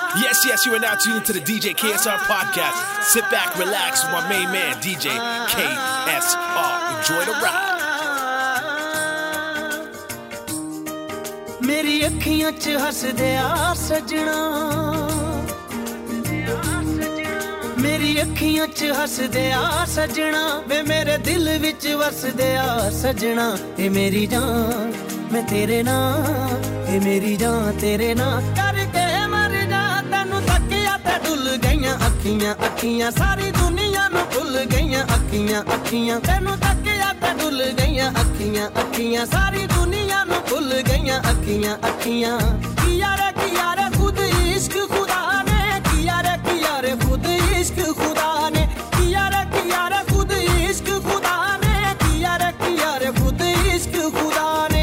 Yes, you are now tuned into the DJ KSR podcast. Sit back, relax with my main man, DJ KSR. Enjoy the ride. मेरी अखियां च हसदे आ सजना मेरी अखियां च हसदे आ सजना वे मेरे दिल विच वसदे आ सजना ए मेरी जान मैं तेरे नाल ए मेरी जान तेरे नाल करके मर जा तैनू तकिया ते डुल गईयां अखियां अखियां सारी दुनिया नू भुल गईयां अखियां अखियां तैनू तकिया ते डुल गईयां अखियां अखियां सारी दुनिया नू भुल गईयां अखियां अखियां किया रे खुद इश्क खुदा ने किया रे खुद इश्क खुदा ने किया रे खुद इश्क खुदा ने किया रे खुद इश्क खुदा ने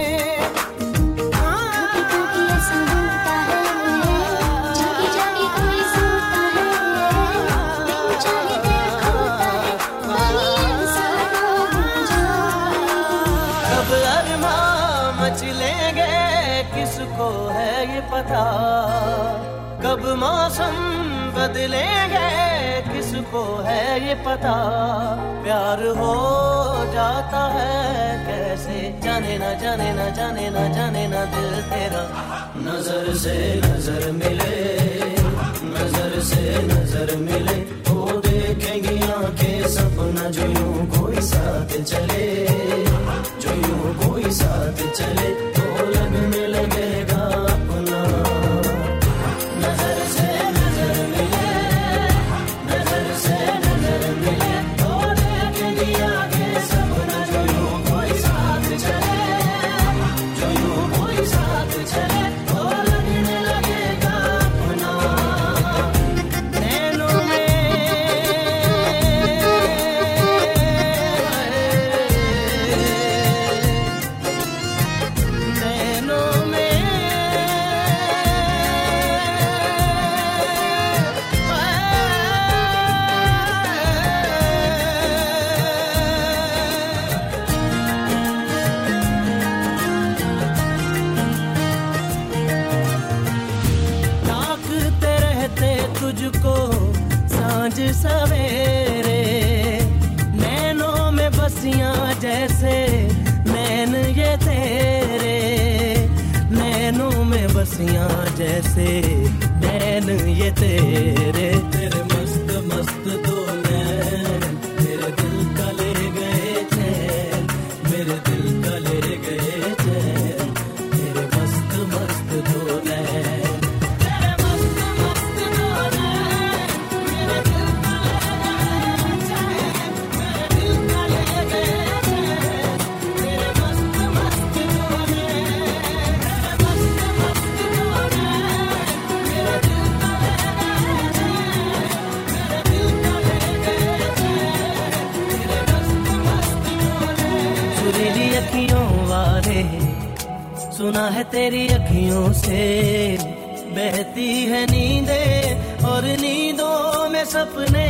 कब अरमां मचलेंगे किसको है ये पता कब मौसम बदलेंगे किसको है ये पता प्यार हो जाता है कैसे जाने ना जाने ना जाने ना जाने ना दिल तेरा नजर से नजर मिले नजर से नजर मिले वो देखेंगी आंखें सपना जो यूं कोई साथ चले जो यूं कोई साथ चले तो लगने लगेगा अपना नजर से नजर मिले नजर से नजर मिले तो देखेंगी आंखें सपना जो यूं कोई साथ चले जो यूं कोई साथ चले तो लगने लगेगा अपना नैनों में ताकते रहते तुझको सांझ सवेरे नैनों में बसियां जैसे नैन ये तेरे नैनों में बसियां जैसे नैन ये तेरे तेरे मस्त मस्त दो नैन मेरे दिल का ले गए चैन मेरे दिल का ले गए चैन तेरे मस्त मस्त दो नैन तेरे मस्त मस्त दो नैन मेरे दिल का ले गए चैन मेरे दिल का ले गए चैन मेरे मस्त मस्त दो नैन तेरे मस्त मस्त दो नैन मेरे दिल का ले गए चैन मेरे दिल का ले गए चैन मेरे मस्त मस्त दो नैन सुरीली अखियों वाले सुना है तेरी अखियों से बहती है नींदें और नींदों में सपने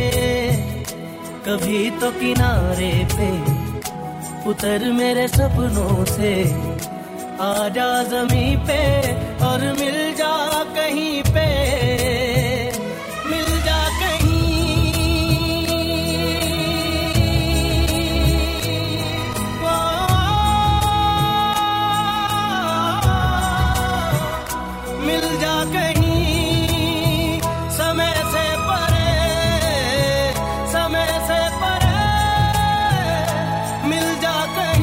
कभी तो किनारे पे उतर मेरे सपनों से आजा ज़मीं पे और मिल जा कहीं पे मिल जा मिल जा कहीं समय से परे मिल जा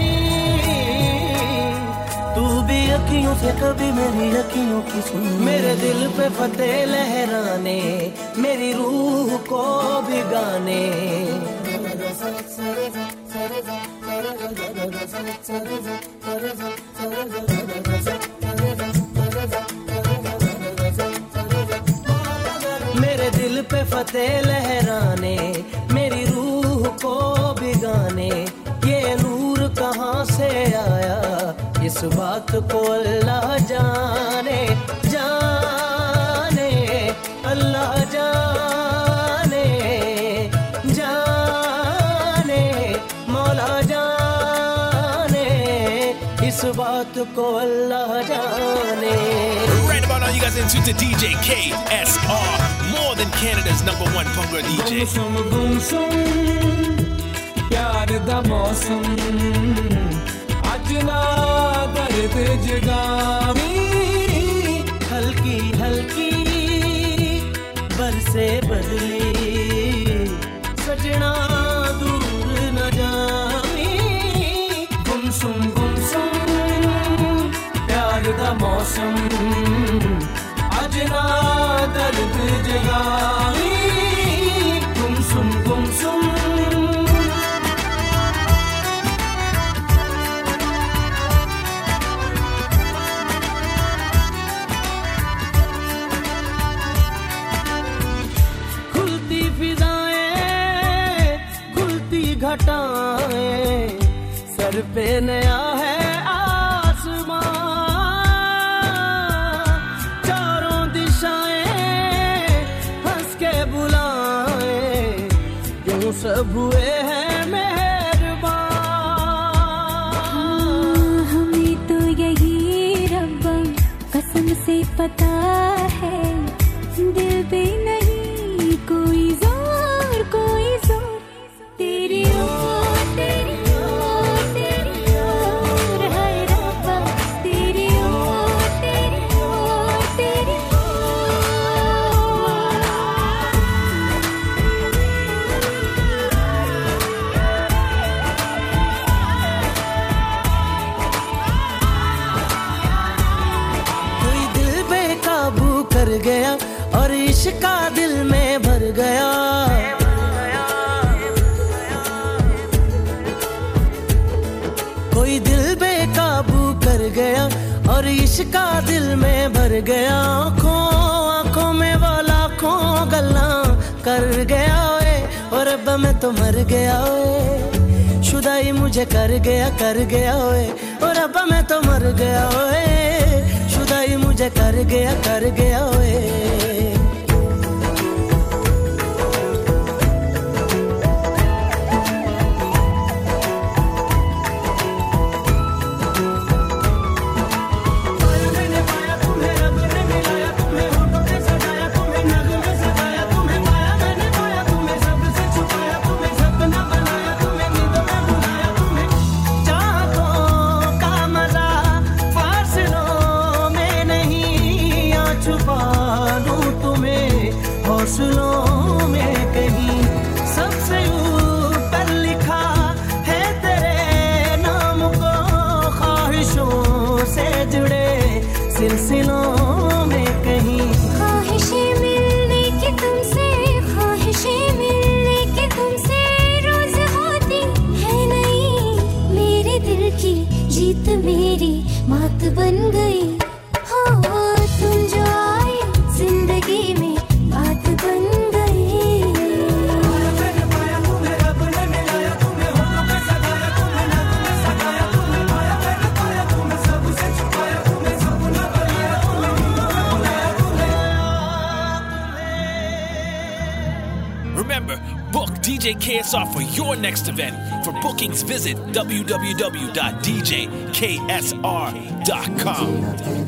कहीं तू भी अखियों से कभी मेरी अखियों की सुन मेरे दिल पे फतेह लहराने मेरी रूह को भिगाने मेरे दिल पे फतेह लहराने मेरी रूह को भिगाने ये नूर कहाँ से आया इस बात को अल्लाह जाने जाने अल्लाह जाने जाने मौला जाने इस बात को अल्लाह जाने Right about now, you guys into the DJ KSR, more than Canada's #1 Bhangra DJ. प्यार दा मौसम आज ना दर्द जगावी हल्की हल्की बरसे बदली सजना दूर न जावी गुमसुम प्यार दा मौसम आज ना दर्द जगावी गुमसुम घटाएं सर पे नया है आसमां चारों दिशाएं हंस के बुलाएं यूं सब हुए हैं मेहरबान हमें तो यही रब्बा कसम से पता है दिल पे नहीं कोई जोर तेरी ओर है रब्बा तेरी ओर कोई दिल बेकाबू कर गया और इश्क का दिल में भर गया कोई दिल बेकाबू कर गया और इश्क का दिल में भर गया आंखों में वो लाखों गल्ला कर गया ओए और अब मैं तो मर गया ओए शुदाई मुझे कर गया ओए और अब मैं तो मर गया ओए शुदाई मुझे कर गया ओए हौसलों में कहीं सबसे ऊपर लिखा है तेरे नाम को ख्वाहिशों से जुड़े सिलसिलों में कहीं ख्वाहिशें मिलने की तुमसे रोज होती है नहीं मेरे दिल की जीत मेरी मात बन गई हो तुम जो आए जिंदगी में बात बन गई Remember, book DJ KSR for your next event. For bookings, visit www.djksr.com.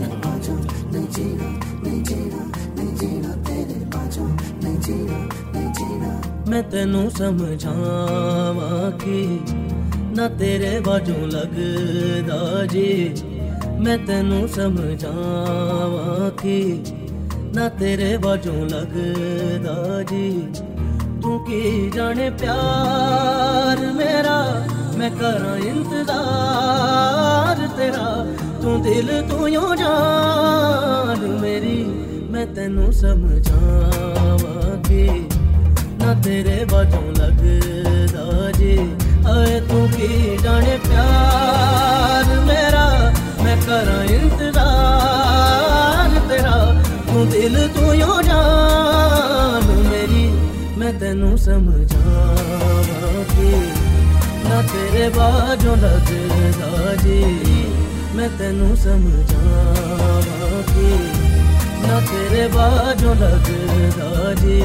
मैं तेनू समझावां कि ना तेरे बाजों लगदा जी मैं तेनू समझावां कि ना तेरे बाजों लगदा जी तू की जाने प्यार मेरा मैं करां इंतजार तेरा तू दिल तू यूं जान मेरी मैं तेनू समझावां कि ना तेरे बाजों लगदा जी आए तू की जाने प्यार मेरा मैं करां इंतजार तेरा तू दिल तू यूं जान मेरी मैं तेनू समझावां कि ना तेरे बाजों लगदा जी मैं तेनू समझावां कि ना तेरे बाजों लगदा जी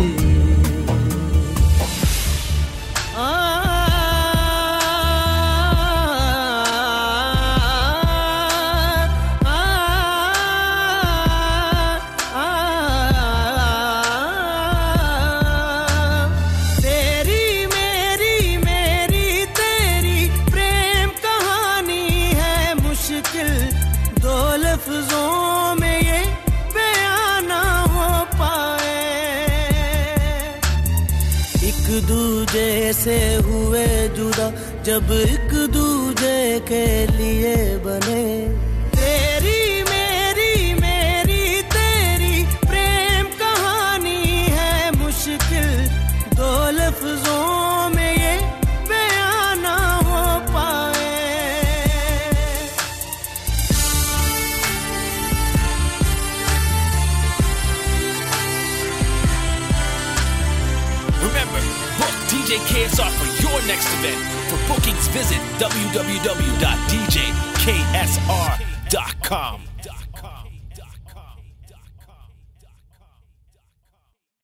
दूजे से हुए जुदा, जब एक दूजे के लिए बने। तेरी मेरी मेरी तेरी प्रेम कहानी है मुश्किल, दो लफ्जों में ये बयां ना हो पाए। Remember, book DJ KSR for your next event. For bookings, visit www.djksr.com.